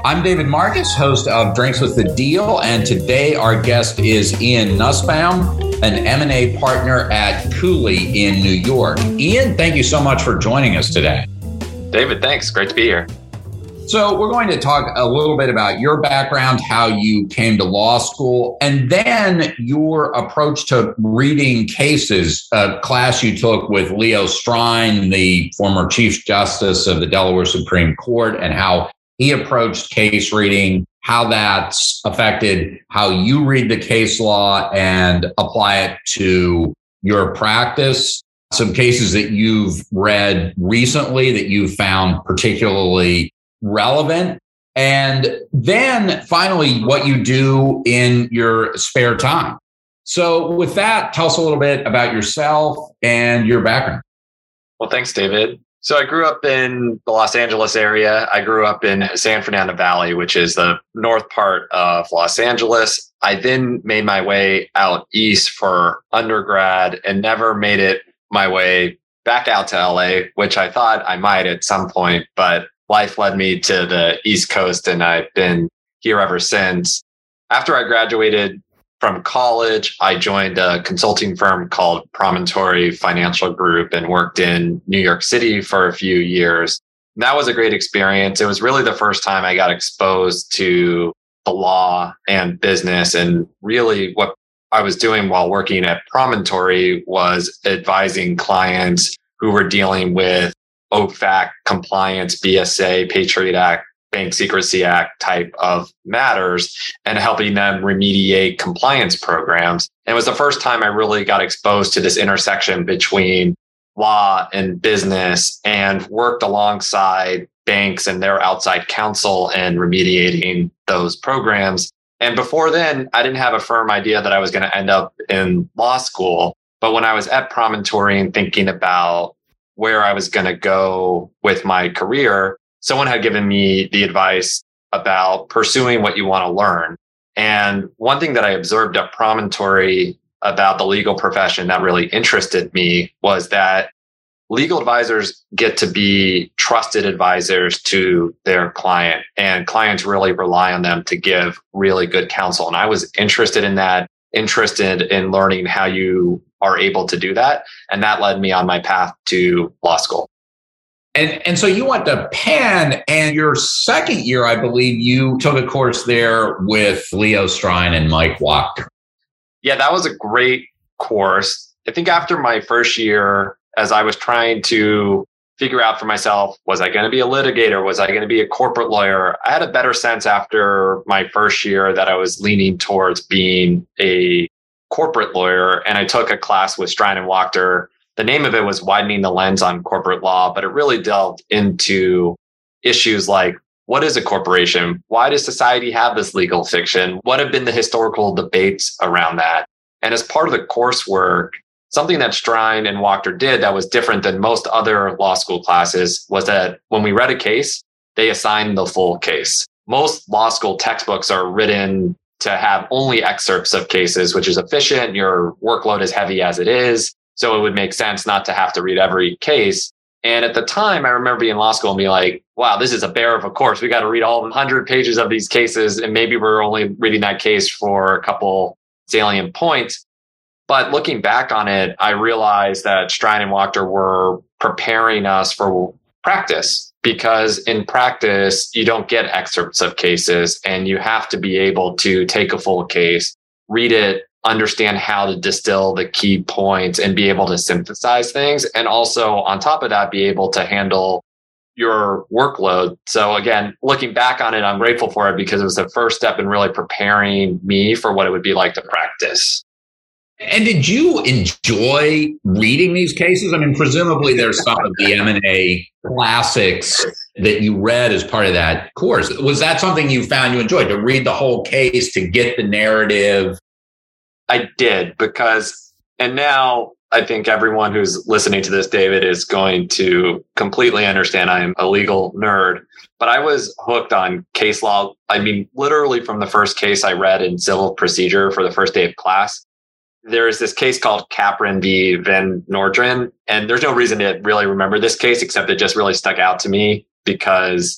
I'm David Marcus, host of Drinks with the Deal, and today our guest is Ian Nussbaum, an M&A partner at Cooley in New York. Ian, thank you so much for joining us today. David, thanks. Great to be here. So we're going to talk a little bit about your background, how you came to law school, and then your approach to reading cases, a class you took with Leo Strine, the former Chief Justice of the Delaware Supreme Court, and how he approached case reading, how that's affected how you read the case law and apply it to your practice. Some cases that you've read recently that you found particularly relevant. And then finally, what you do in your spare time. So with that, tell us a little bit about yourself and your background. Well, thanks, David. So I grew up in the Los Angeles area. I grew up in San Fernando Valley, which is the north part of Los Angeles. I then made my way out east for undergrad and never made it my way back out to LA, which I thought I might at some point, but life led me to the East Coast, and I've been here ever since. After I graduated from college, I joined a consulting firm called Promontory Financial Group and worked in New York City for a few years. That was a great experience. It was really the first time I got exposed to the law and business, and really what I was doing while working at Promontory was advising clients who were dealing with OFAC compliance, BSA, Patriot Act, Bank Secrecy Act type of matters and helping them remediate compliance programs. And it was the first time I really got exposed to this intersection between law and business and worked alongside banks and their outside counsel and remediating those programs. And before then, I didn't have a firm idea that I was going to end up in law school. But when I was at Promontory and thinking about where I was going to go with my career, someone had given me the advice about pursuing what you want to learn. And one thing that I observed at Promontory about the legal profession that really interested me was that legal advisors get to be trusted advisors to their client, and clients really rely on them to give really good counsel. And I was interested in that, interested in learning how you are able to do that. And that led me on my path to law school. And so you went to Penn, and your second year, I believe you took a course there with Leo Strine and Mike Wachter. Yeah, that was a great course. I think after my first year, as I was trying to figure out for myself, was I going to be a litigator? Was I going to be a corporate lawyer? I had a better sense after my first year that I was leaning towards being a corporate lawyer. And I took a class with Strine and Wachter. The name of it was Widening the Lens on Corporate Law, but it really delved into issues like, what is a corporation? Why does society have this legal fiction? What have been the historical debates around that? And as part of the coursework, something that Strine and Wachter did that was different than most other law school classes was that when we read a case, they assigned the full case. Most law school textbooks are written to have only excerpts of cases, which is efficient. Your workload is heavy as it is. So it would make sense not to have to read every case. And at the time, I remember being in law school and being like, wow, this is a bear of a course. We got to read all 100 pages of these cases. And maybe we're only reading that case for a couple salient points. But looking back on it, I realized that Strine and Wachter were preparing us for practice, because in practice, you don't get excerpts of cases and you have to be able to take a full case, read it, understand how to distill the key points and be able to synthesize things. And also on top of that, be able to handle your workload. So again, looking back on it, I'm grateful for it because it was the first step in really preparing me for what it would be like to practice. And did you enjoy reading these cases? I mean, presumably there's some of the M&A classics that you read as part of that course. Was that something you found you enjoyed, to read the whole case, to get the narrative? I did, because, and now I think everyone who's listening to this, David, is going to completely understand I am a legal nerd, but I was hooked on case law. I mean, literally from the first case I read in civil procedure for the first day of class, there is this case called Capron v. Van Noorderen. And there's no reason to really remember this case, except it just really stuck out to me because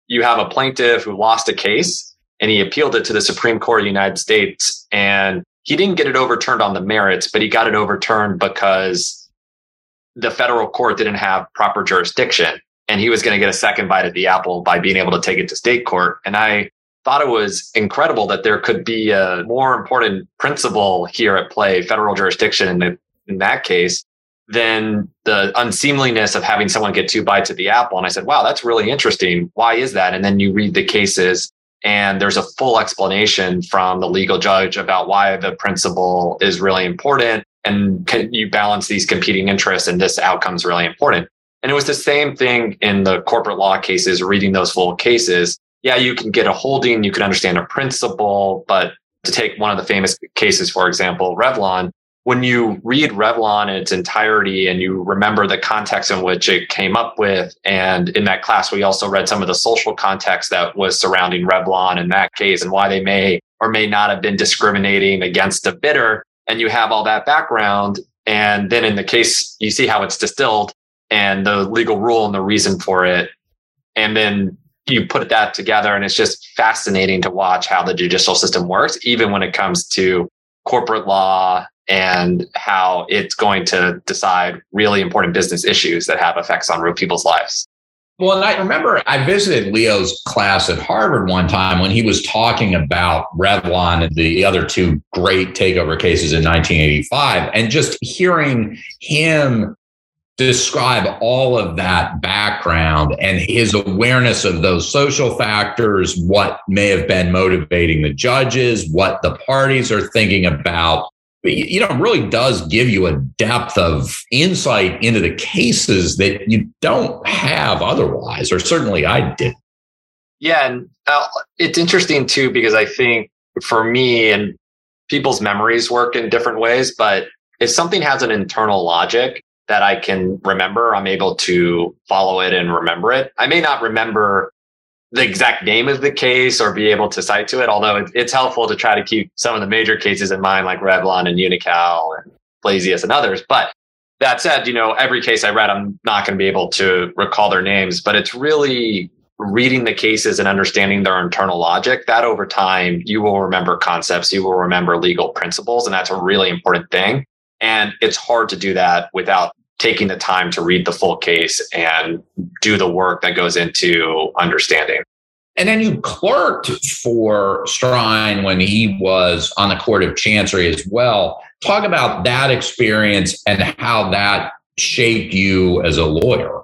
you have a plaintiff who lost a case and he appealed it to the Supreme Court of the United States. And he didn't get it overturned on the merits, but he got it overturned because the federal court didn't have proper jurisdiction. And he was going to get a second bite at the apple by being able to take it to state court. And I thought it was incredible that there could be a more important principle here at play, federal jurisdiction in that case, than the unseemliness of having someone get two bites at the apple. And I said, wow, that's really interesting. Why is that? And then you read the cases and there's a full explanation from the legal judge about why the principle is really important. And you balance these competing interests and this outcome is really important. And it was the same thing in the corporate law cases, reading those full cases. Yeah, you can get a holding, you can understand a principle, but to take one of the famous cases, for example, Revlon, when you read Revlon in its entirety and you remember the context in which it came up with, and in that class, we also read some of the social context that was surrounding Revlon in that case and why they may or may not have been discriminating against a bidder. And you have all that background. And then in the case, you see how it's distilled and the legal rule and the reason for it. And then you put that together and it's just fascinating to watch how the judicial system works, even when it comes to corporate law and how it's going to decide really important business issues that have effects on real people's lives. Well, and I remember I visited Leo's class at Harvard one time when he was talking about Revlon and the other two great takeover cases in 1985, and just hearing him describe all of that background and his awareness of those social factors, what may have been motivating the judges, what the parties are thinking about. You know, it really does give you a depth of insight into the cases that you don't have otherwise, or certainly I did. Yeah, and it's interesting too, because I think for me, and people's memories work in different ways, but if something has an internal logic that I can remember, I'm able to follow it and remember it. I may not remember the exact name of the case or be able to cite to it, although it's helpful to try to keep some of the major cases in mind, like Revlon and Unocal and Blasius and others. But that said, you know, every case I read, I'm not going to be able to recall their names, but it's really reading the cases and understanding their internal logic that over time, you will remember concepts, you will remember legal principles, and that's a really important thing. And it's hard to do that without taking the time to read the full case and do the work that goes into understanding. And then you clerked for Strine when he was on the Court of Chancery as well. Talk about that experience and how that shaped you as a lawyer.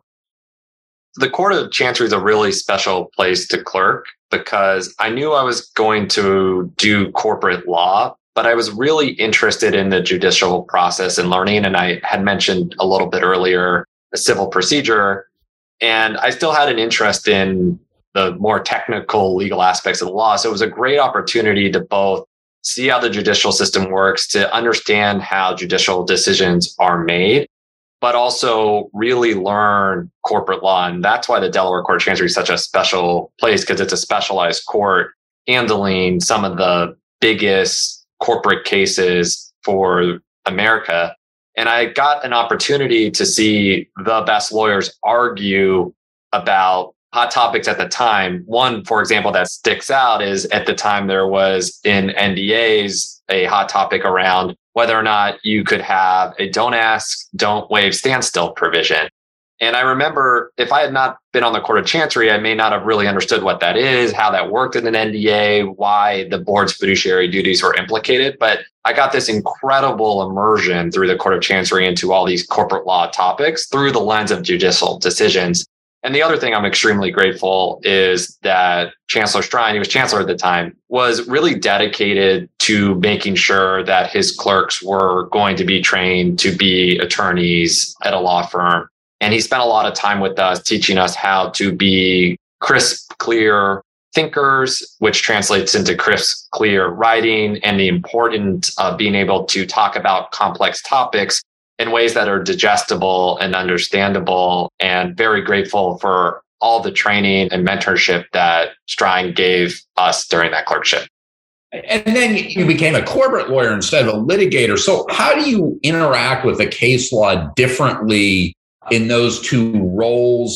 The Court of Chancery is a really special place to clerk because I knew I was going to do corporate law, but I was really interested in the judicial process and learning. And I had mentioned a little bit earlier, a civil procedure. And I still had an interest in the more technical legal aspects of the law. So it was a great opportunity to both see how the judicial system works, to understand how judicial decisions are made, but also really learn corporate law. And that's why the Delaware Court of Chancery is such a special place, because it's a specialized court handling some of the biggest corporate cases for America. And I got an opportunity to see the best lawyers argue about hot topics at the time. One, for example, that sticks out is at the time there was in NDAs a hot topic around whether or not you could have a don't ask, don't waive standstill provision. And I remember if I had not been on the Court of Chancery, I may not have really understood what that is, how that worked in an NDA, why the board's fiduciary duties were implicated. But I got this incredible immersion through the Court of Chancery into all these corporate law topics through the lens of judicial decisions. And the other thing I'm extremely grateful is that Chancellor Strine, he was chancellor at the time, was really dedicated to making sure that his clerks were going to be trained to be attorneys at a law firm. And he spent a lot of time with us teaching us how to be crisp, clear thinkers, which translates into crisp, clear writing, and the importance of being able to talk about complex topics in ways that are digestible and understandable. And very grateful for all the training and mentorship that Strine gave us during that clerkship. And then you became a corporate lawyer instead of a litigator. So how do you interact with the case law differently in those two roles?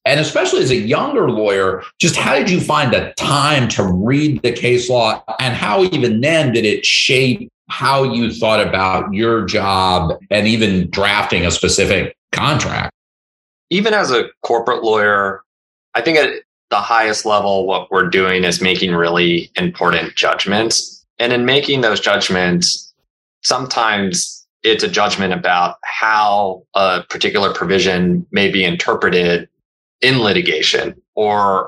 And especially as a younger lawyer, just how did you find the time to read the case law, and how even then did it shape how you thought about your job and even drafting a specific contract? Even as a corporate lawyer, I think at the highest level, what we're doing is making really important judgments. And in making those judgments, sometimes it's a judgment about how a particular provision may be interpreted in litigation, or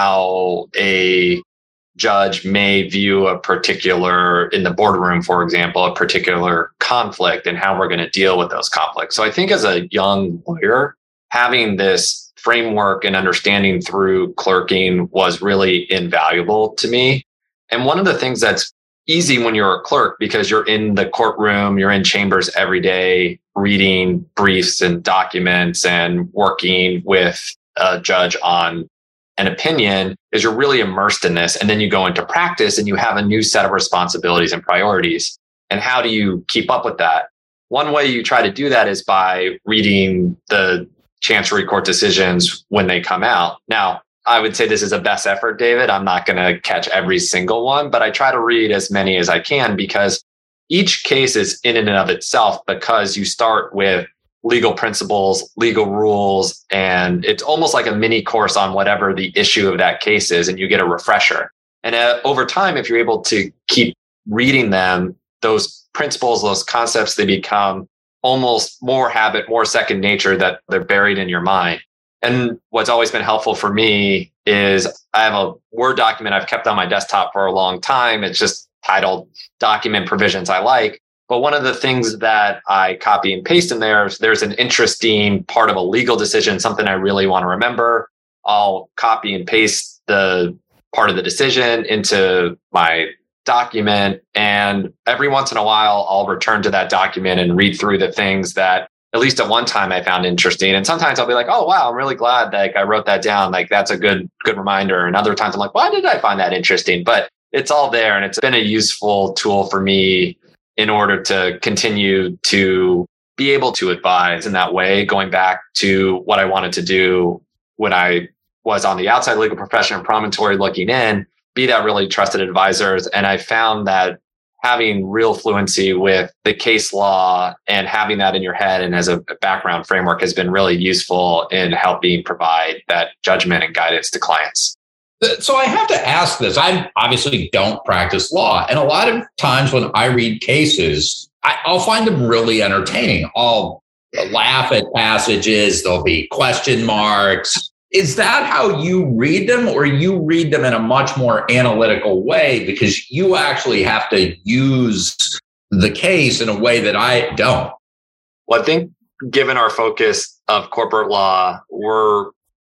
how a judge may view a particular, in the boardroom, for example, a particular conflict, and how we're going to deal with those conflicts. So I think as a young lawyer, having this framework and understanding through clerking was really invaluable to me. And one of the things that's easy when you're a clerk, because you're in the courtroom, you're in chambers every day, reading briefs and documents and working with a judge on an opinion, is you're really immersed in this. And then you go into practice and you have a new set of responsibilities and priorities. And how do you keep up with that? One way you try to do that is by reading the Chancery Court decisions when they come out. Now, I would say this is a best effort, David. I'm not going to catch every single one, but I try to read as many as I can, because each case is in and of itself, because you start with legal principles, legal rules, and it's almost like a mini course on whatever the issue of that case is, and you get a refresher. And over time, if you're able to keep reading them, those principles, those concepts, they become almost more habit, more second nature, that they're buried in your mind. And what's always been helpful for me is I have a Word document I've kept on my desktop for a long time. It's just titled Document Provisions I Like. But one of the things that I copy and paste in there is there's an interesting part of a legal decision, something I really want to remember. I'll copy and paste the part of the decision into my document. And every once in a while, I'll return to that document and read through the things that, at least at one time, I found interesting. And sometimes I'll be like, oh, wow, I'm really glad that I wrote that down. Like, that's a good reminder. And other times I'm like, why did I find that interesting? But it's all there. And it's been a useful tool for me in order to continue to be able to advise in that way, going back to what I wanted to do when I was on the outside legal profession and Promontory looking in, be that really trusted advisors. And I found that having real fluency with the case law and having that in your head and as a background framework has been really useful in helping provide that judgment and guidance to clients. So I have to ask this. I obviously don't practice law. And a lot of times when I read cases, I'll find them really entertaining. I'll laugh at passages. There'll be question marks. Is that how you read them, or you read them in a much more analytical way because you actually have to use the case in a way that I don't? Well, I think given our focus of corporate law, we're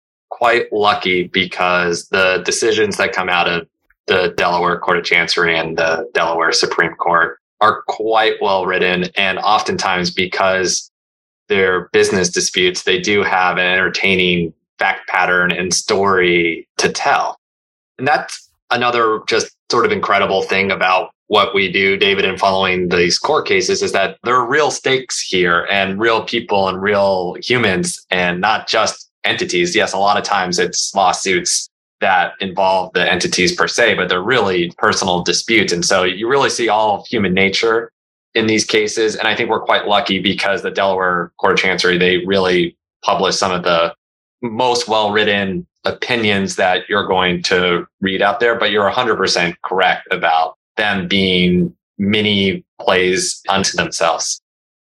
quite lucky because the decisions that come out of the Delaware Court of Chancery and the Delaware Supreme Court are quite well written. And oftentimes, because they're business disputes, they do have an entertaining fact pattern and story to tell. And that's another just sort of incredible thing about what we do, David, in following these court cases, is that there are real stakes here and real people and real humans and not just entities. Yes, a lot of times it's lawsuits that involve the entities per se, but they're really personal disputes. And so you really see all of human nature in these cases. And I think we're quite lucky because the Delaware Court of Chancery, they really publish some of the most well-written opinions that you're going to read out there. But you're 100% correct about them being mini plays unto themselves.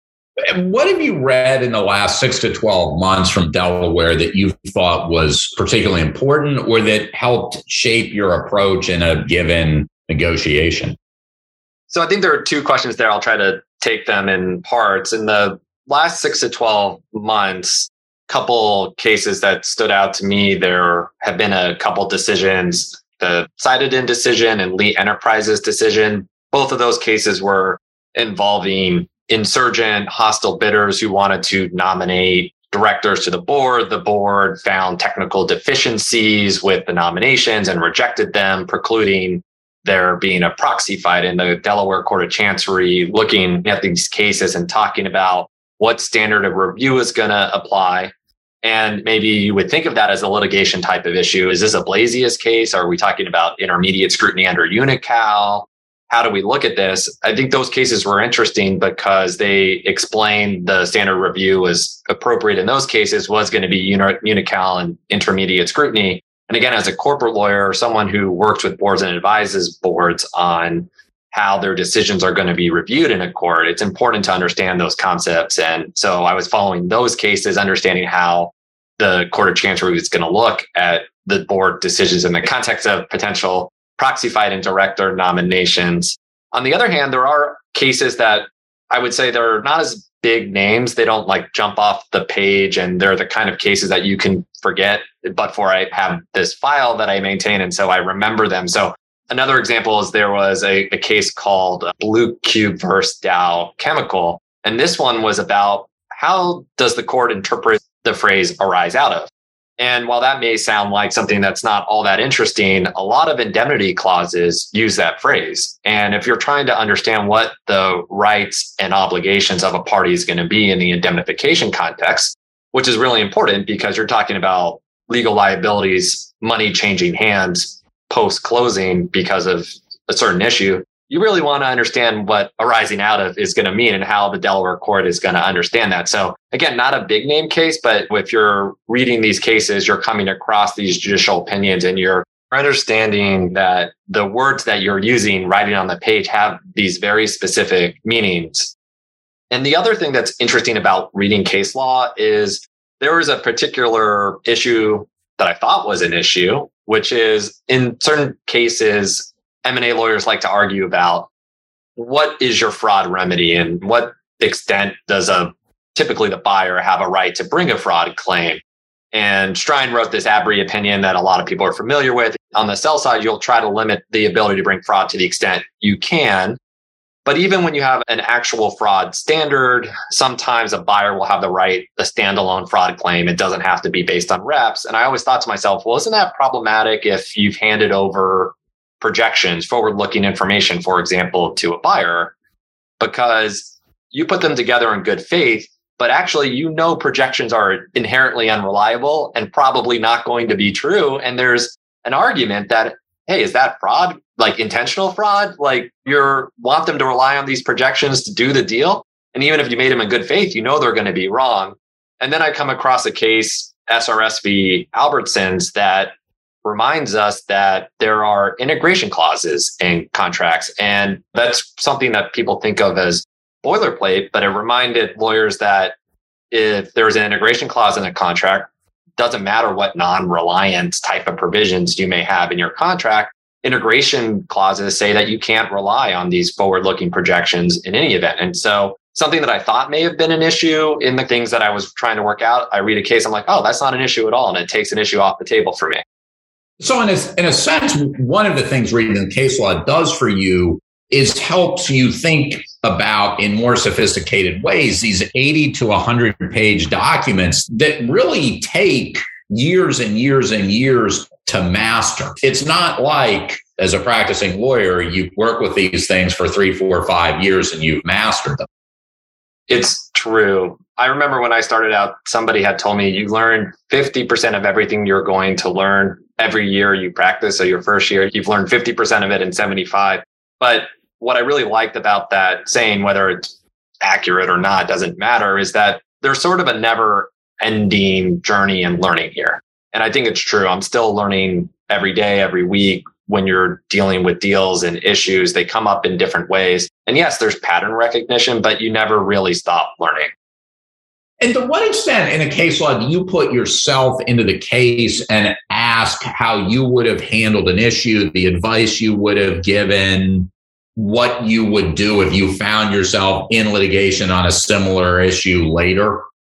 What have you read in the last 6 to 12 months from Delaware that you thought was particularly important or that helped shape your approach in a given negotiation? So I think there are two questions there. I'll try to take them in parts. In the last 6 to 12 months, couple cases that stood out to me, there have been a couple decisions, the Cited decision and Lee Enterprises decision. Both of those cases were involving insurgent, hostile bidders who wanted to nominate directors to the board. The board found technical deficiencies with the nominations and rejected them, precluding there being a proxy fight. In the Delaware Court of Chancery, looking at these cases and talking about what standard of review is going to apply. And maybe you would think of that as a litigation type of issue. Is this a Blasius case? Are we talking about intermediate scrutiny under Unical? How do we look at this? I think those cases were interesting because they explained the standard review was appropriate in those cases was going to be Unical and intermediate scrutiny. And again, as a corporate lawyer or someone who works with boards and advises boards on how their decisions are going to be reviewed in a court, it's important to understand those concepts. And so I was following those cases, understanding how the Court of Chancery is going to look at the board decisions in the context of potential proxy fight and director nominations. On the other hand, there are cases that I would say they're not as big names. They don't like jump off the page, and they're the kind of cases that you can forget, but for I have this file that I maintain, and so I remember them. So another example is there was a case called Blue Cube versus Dow Chemical. And this one was about how does the court interpret the phrase arise out of? And while that may sound like something that's not all that interesting, a lot of indemnity clauses use that phrase. And if you're trying to understand what the rights and obligations of a party is going to be in the indemnification context, which is really important because you're talking about legal liabilities, money changing hands post-closing because of a certain issue, you really want to understand what arising out of is going to mean and how the Delaware court is going to understand that. So again, not a big name case, but if you're reading these cases, you're coming across these judicial opinions and you're understanding that the words that you're using, writing on the page, have these very specific meanings. And the other thing that's interesting about reading case law is there was a particular issue that I thought was an issue, which is in certain cases, M&A lawyers like to argue about what is your fraud remedy and what extent does typically the buyer have a right to bring a fraud claim. And Strine wrote this Abry opinion that a lot of people are familiar with. On the sell side, you'll try to limit the ability to bring fraud to the extent you can. But even when you have an actual fraud standard, sometimes a buyer will have the right, a standalone fraud claim. It doesn't have to be based on reps. And I always thought to myself, well, isn't that problematic if you've handed over projections, forward-looking information, for example, to a buyer, because you put them together in good faith, but actually, projections are inherently unreliable and probably not going to be true. And there's an argument that, hey, is that fraud? Like intentional fraud? Like you want them to rely on these projections to do the deal? And even if you made them in good faith, they're going to be wrong. And then I come across a case, SRS v. Albertsons, that reminds us that there are integration clauses in contracts. And that's something that people think of as boilerplate, but it reminded lawyers that if there's an integration clause in a contract, doesn't matter what non-reliance type of provisions you may have in your contract, integration clauses say that you can't rely on these forward-looking projections in any event. And so something that I thought may have been an issue in the things that I was trying to work out, I read a case, I'm like, oh, that's not an issue at all. And it takes an issue off the table for me. So in a sense, one of the things reading the case law does for you is helps you think about in more sophisticated ways these 80 to 100 page documents that really take years and years and years to master. It's not like as a practicing lawyer, you work with these things for 3, 4, 5 years and you've mastered them. It's true. I remember when I started out, somebody had told me you learn 50% of everything you're going to learn every year you practice. So your first year, you've learned 50% of it in 75. But what I really liked about that saying, whether it's accurate or not, doesn't matter, is that there's sort of a never ending journey in learning here. And I think it's true. I'm still learning every day, every week. When you're dealing with deals and issues, they come up in different ways. And yes, there's pattern recognition, but you never really stop learning. And to what extent in a case law do you put yourself into the case and ask how you would have handled an issue, the advice you would have given, what you would do if you found yourself in litigation on a similar issue later?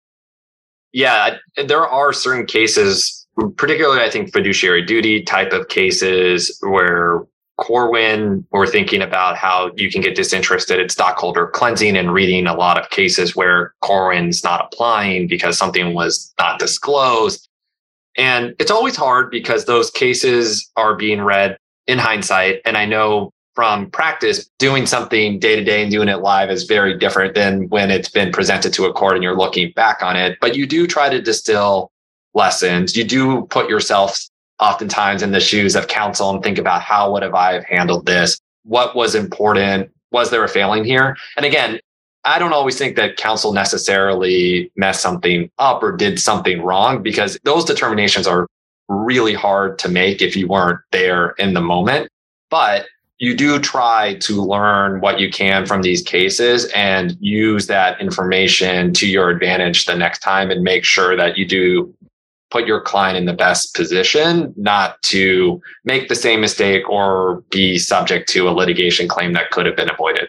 Yeah, there are certain cases, particularly I think fiduciary duty type of cases where Corwin, we're thinking about how you can get disinterested in stockholder cleansing and reading a lot of cases where Corwin's not applying because something was not disclosed. And it's always hard because those cases are being read in hindsight. And I know from practice, doing something day to day and doing it live is very different than when it's been presented to a court and you're looking back on it. But you do try to distill lessons. You do put yourself oftentimes in the shoes of counsel and think about how would have I handled this? What was important? Was there a failing here? And again, I don't always think that counsel necessarily messed something up or did something wrong, because those determinations are really hard to make if you weren't there in the moment. But you do try to learn what you can from these cases and use that information to your advantage the next time, and make sure that you do put your client in the best position not to make the same mistake or be subject to a litigation claim that could have been avoided.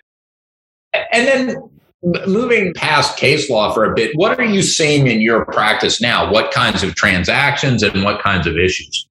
And then moving past case law for a bit, what are you seeing in your practice now? What kinds of transactions and what kinds of issues?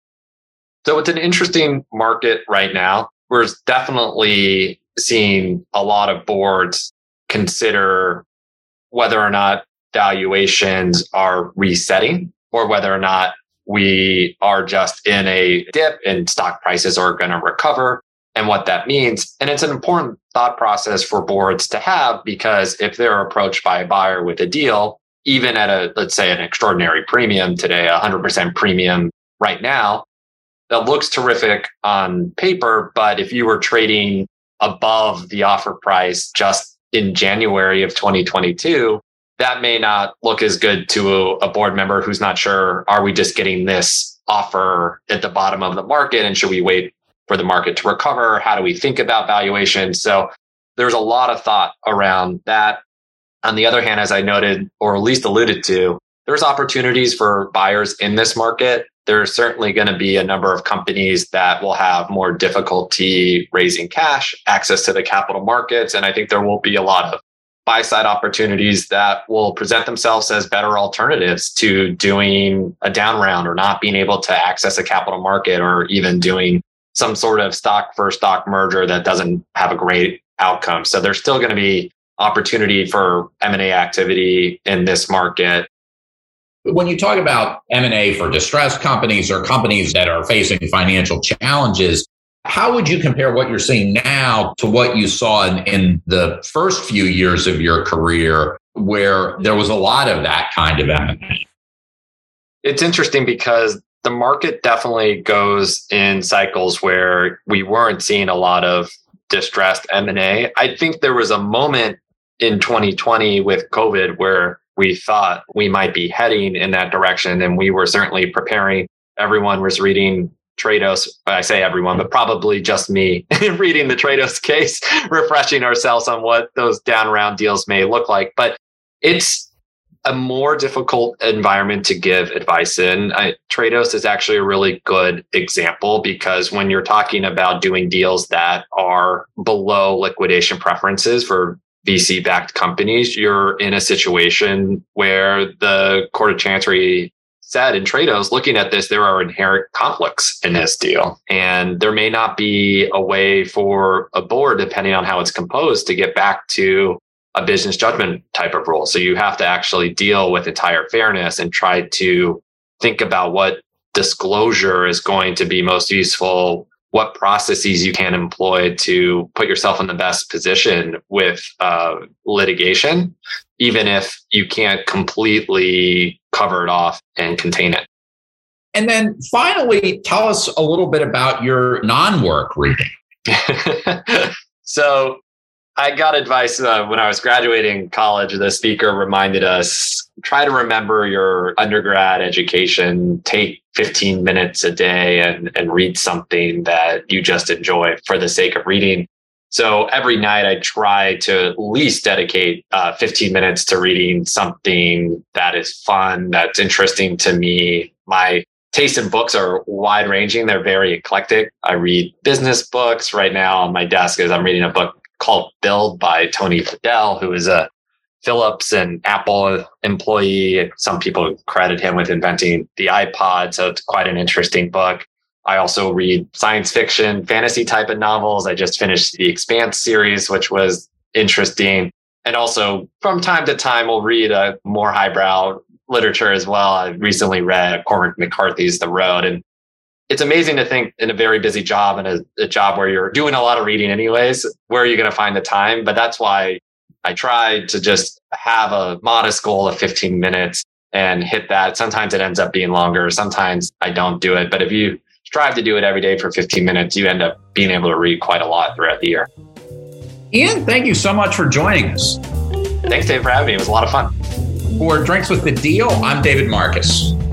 So it's an interesting market right now. We're definitely seeing a lot of boards consider whether or not valuations are resetting, or whether or not we are just in a dip and stock prices are going to recover, and what that means. And it's an important thought process for boards to have, because if they're approached by a buyer with a deal, even at let's say an extraordinary premium today, 100% premium right now, that looks terrific on paper, but if you were trading above the offer price just in January of 2022, that may not look as good to a board member who's not sure, are we just getting this offer at the bottom of the market, and should we wait for the market to recover? How do we think about valuation? So there's a lot of thought around that. On the other hand, as I noted, or at least alluded to, there's opportunities for buyers in this market. There's certainly going to be a number of companies that will have more difficulty raising cash, access to the capital markets. And I think there will be a lot of buy-side opportunities that will present themselves as better alternatives to doing a down round, or not being able to access a capital market, or even doing some sort of stock for stock merger that doesn't have a great outcome. So there's still going to be opportunity for M&A activity in this market. When you talk about M&A for distressed companies or companies that are facing financial challenges, how would you compare what you're seeing now to what you saw in the first few years of your career, where there was a lot of that kind of M&A? It's interesting because the market definitely goes in cycles where we weren't seeing a lot of distressed M&A. I think there was a moment in 2020 with COVID where we thought we might be heading in that direction, and we were certainly preparing. Everyone was reading Trados. I say everyone, but probably just me reading the Trados case, refreshing ourselves on what those down round deals may look like. But it's a more difficult environment to give advice in. Trados is actually a really good example, because when you're talking about doing deals that are below liquidation preferences for VC-backed companies, you're in a situation where the Court of Chancery said in Trados, looking at this, there are inherent conflicts in this deal. And there may not be a way for a board, depending on how it's composed, to get back to a business judgment type of rule. So you have to actually deal with entire fairness and try to think about what disclosure is going to be most useful, what processes you can employ to put yourself in the best position with litigation, even if you can't completely cover it off and contain it. And then finally, tell us a little bit about your non-work reading. So I got advice when I was graduating college. The speaker reminded us, try to remember your undergrad education, take 15 minutes a day and read something that you just enjoy for the sake of reading. So every night I try to at least dedicate 15 minutes to reading something that is fun, that's interesting to me. My taste in books are wide ranging. They're very eclectic. I read business books. Right now on my desk is I'm reading a book called Build by Tony Fadell, who is a Philips and Apple employee. Some people credit him with inventing the iPod. So it's quite an interesting book. I also read science fiction, fantasy type of novels. I just finished the Expanse series, which was interesting. And also from time to time, we'll read a more highbrow literature as well. I recently read Cormac McCarthy's The Road. And it's amazing to think in a very busy job and a job where you're doing a lot of reading anyways, where are you going to find the time? But that's why I tried to just have a modest goal of 15 minutes and hit that. Sometimes it ends up being longer. Sometimes I don't do it. But if you strive to do it every day for 15 minutes, you end up being able to read quite a lot throughout the year. Ian, thank you so much for joining us. Thanks, Dave, for having me. It was a lot of fun. For Drinks with the Deal, I'm David Marcus.